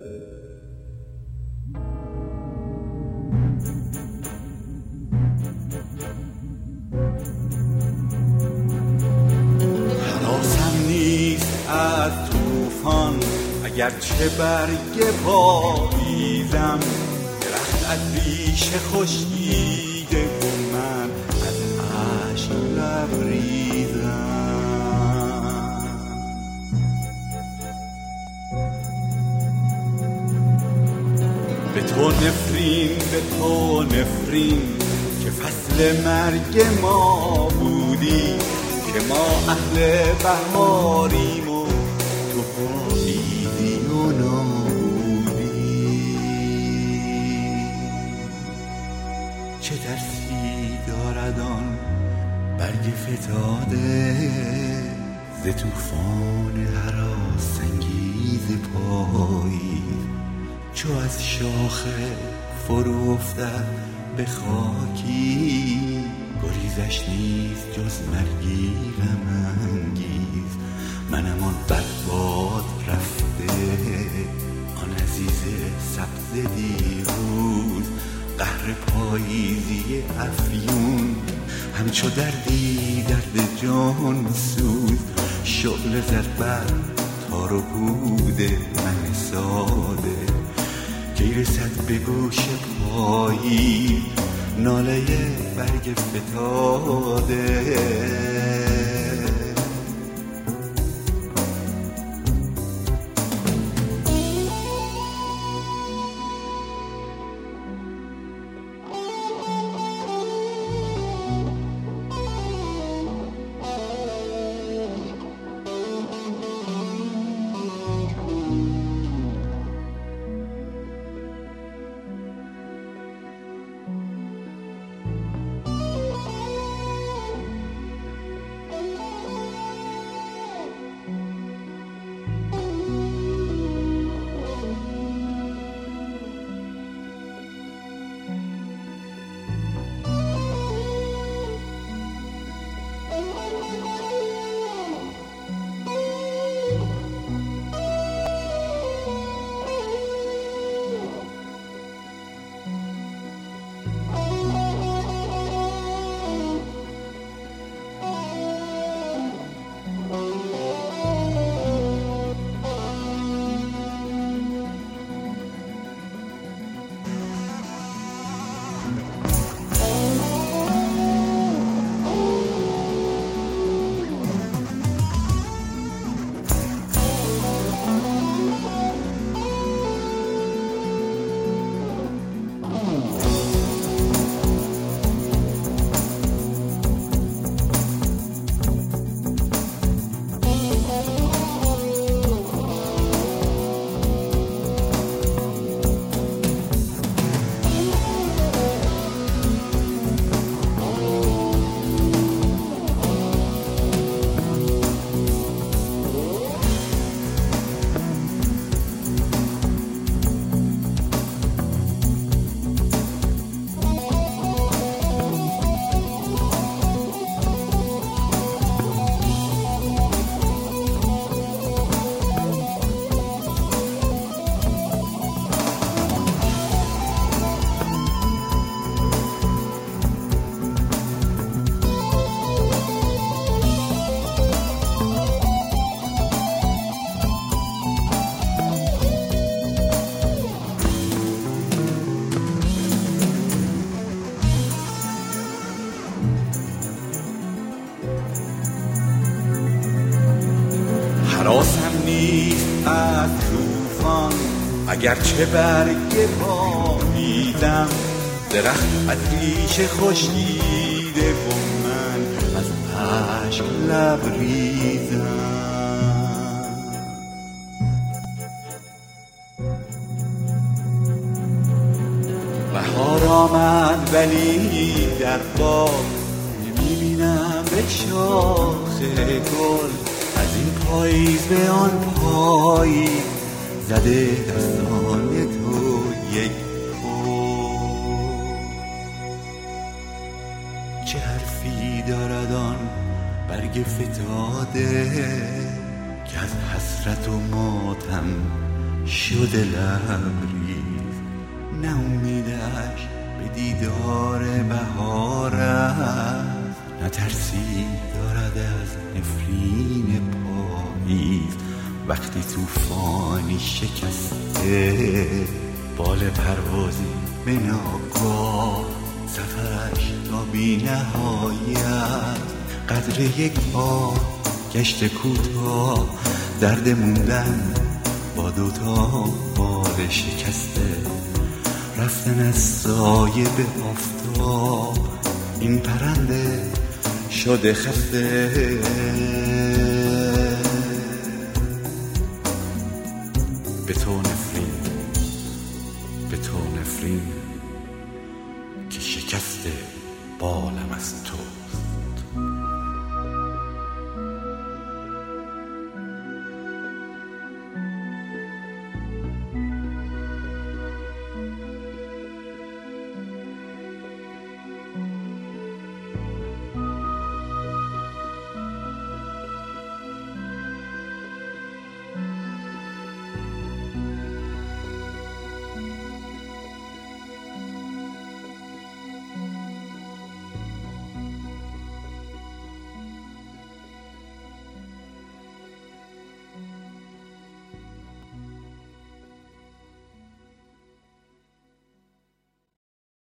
هراسم نیست از طوفان اگرچه برگ پاییزم، درخت از ریشه خشکیده و من از اشک لبریزم. به تو نفرین که فصل مرگ ما بودی، که ما اهل بهاریم و تو پاییزی و نابودی. چه ترسی دارد آن برگ فتاده ز طوفان هراس‌انگیز پاییز، چو از شاخه فرو افتد به خاکی، گریزش نیست جز مرگی غم‌انگیز. منم آن بدباد رفته، آن عزیز سبز دیروز، قهر پاییزی افیون، همچو دردی درد جان سوز. شعله زد بر تار و پود من ساده، کی رسد به گوش پایی ناله برگ فتاده. هراسم نیست از طوفان اگرچه برگ پاییزم، درخت از ریشه خشکیده و من از اشک لبریزم. بهار آمد ولی در باغ نمیبینم به شاخ گل، از این پاییز به آن پاییز زده دستان تو یک چه حرفی دارد آن برگ فتاده که از حسرت و ماتم شده لبریز، نه امیدش به دیدار بهار است، نه ترسی دارد از نفرین پاییز. وقتی طوفانی شکسته بال پروازی به ناگاه، سفرش تا بی نهایت قدر یک بار گشت کوتاه. درد موندن با دوتا بال شکسته، رفتن از سایه به آفتاب، این پرنده شده خسته. به تو نفرین که شکست بالم از توست.